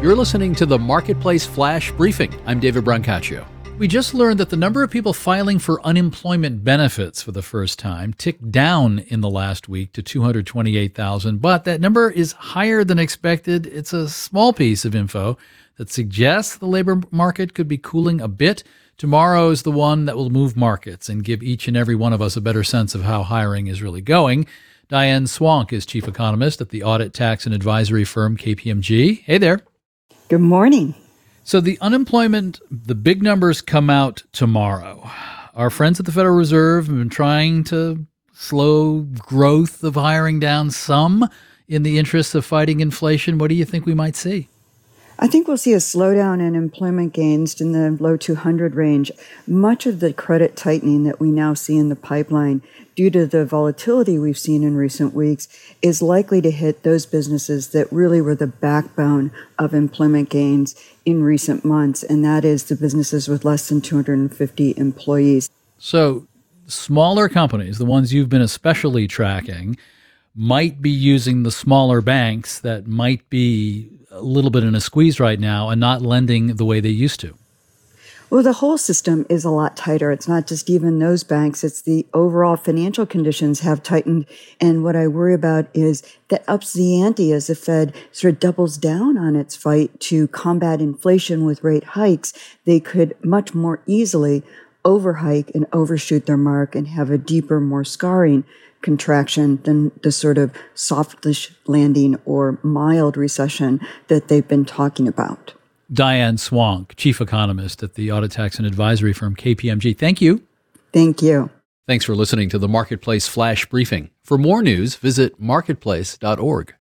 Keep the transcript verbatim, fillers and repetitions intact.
You're listening to the Marketplace Flash Briefing. I'm David Brancaccio. We just learned that the number of people filing for unemployment benefits for the first time ticked down in the last week to two hundred twenty-eight thousand, but that number is higher than expected. It's a small piece of info that suggests the labor market could be cooling a bit. Tomorrow is the one that will move markets and give each and every one of us a better sense of how hiring is really going. Diane Swonk is chief economist at the audit, tax, and advisory firm K P M G. Hey there. Good morning. So the unemployment, the big numbers come out tomorrow. Our friends at the Federal Reserve have been trying to slow growth of hiring down some in the interest of fighting inflation. What do you think we might see? I think we'll see a slowdown in employment gains in the low two hundred range. Much of the credit tightening that we now see in the pipeline, due to the volatility we've seen in recent weeks, is likely to hit those businesses that really were the backbone of employment gains in recent months, and that is the businesses with less than two hundred fifty employees. So smaller companies, the ones you've been especially tracking, might be using the smaller banks that might be a little bit in a squeeze right now and not lending the way they used to. Well, the whole system is a lot tighter. It's not just even those banks. It's the overall financial conditions have tightened. And what I worry about is that ups the ante as the Fed sort of doubles down on its fight to combat inflation with rate hikes. They could much more easily overhike and overshoot their mark and have a deeper, more scarring contraction than the sort of softish landing or mild recession that they've been talking about. Diane Swonk, chief economist at the audit, tax, and advisory firm K P M G. Thank you. Thank you. Thanks for listening to the Marketplace Flash Briefing. For more news, visit marketplace dot org.